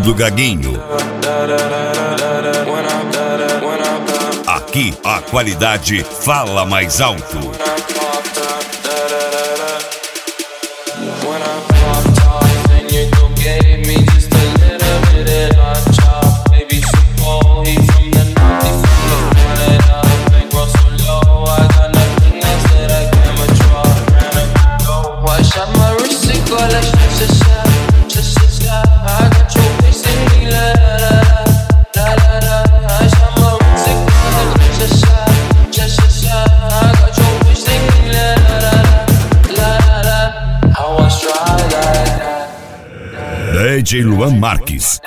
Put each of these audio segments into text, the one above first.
do Gaguinho. Aqui a qualidade fala mais alto. DJ Luan Marques.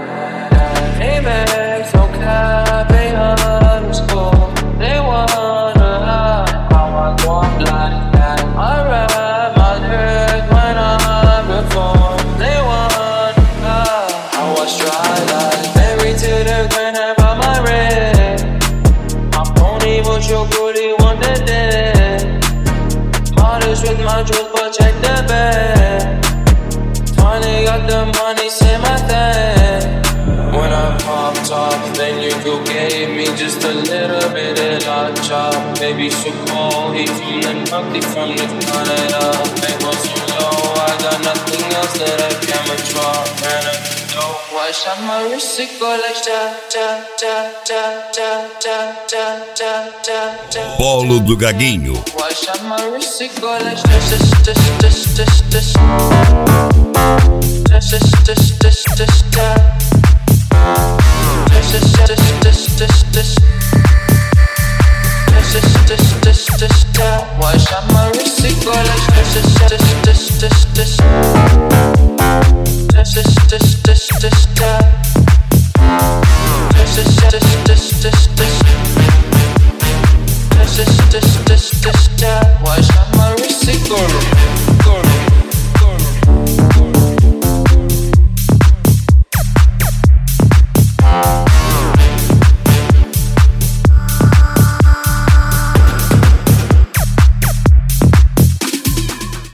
Got the money, say my thing. When I popped off, then you go gave me just a little bit of la chop. Baby, so cold, he from the north, he from the Canada. Baby, so low, I got nothing else that I can withdraw. Man, I know. Watch out my wrist, it go like cha cha cha cha cha cha cha cha cha cha. Polo do Gaguinho. Watch out my wrist, it go like cha cha cha cha cha cha cha. Watch out my wrist, it go like